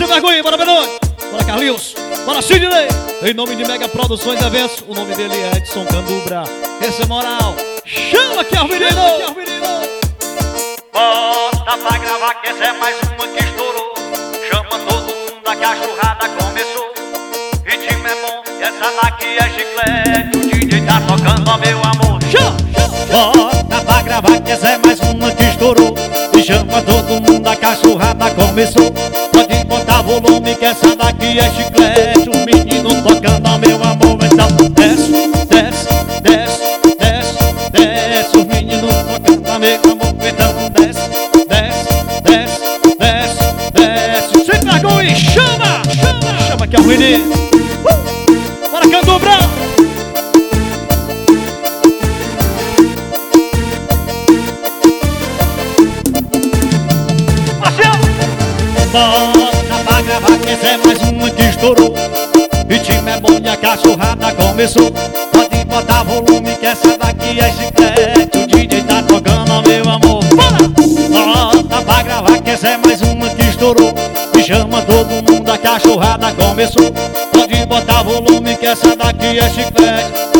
sem vergonha, bora Benoni. Bora Carlinhos, bora Sidney. Em nome de Mega Produções e Eventos, o nome dele é Edson Candubra. Esse é moral. Chama que é o menino. Bota pra gravar que essa é mais uma que estourou. Chama todo mundo, a cachorrada começou. Ritmo é bom, essa daqui é chiclete. O DJ tá tocando, ó meu amor. Bota pra gravar que essa é mais uma que estourou. E chama todo mundo, a cachorrada começou. Pode botar volume que essa daqui é chiclete. O menino tocando, ó meu amor. Então desce, desce, desce, desce, desce. O menino tocando, ó meu amor. Então desce, desce, desce, desce, desce. Sem vergonha, chama, chama. Chama que é o menino. Bora Candubra. Bota pra gravar que essa é mais uma que estourou. Ritmo é bom e a cachorrada começou. Pode botar volume que essa daqui é chiclete. O DJ tá tocando, ó meu amor. Bota pra gravar que essa é mais uma que estourou. E chama todo mundo, a cachorrada começou. Pode botar volume que essa daqui é chiclete.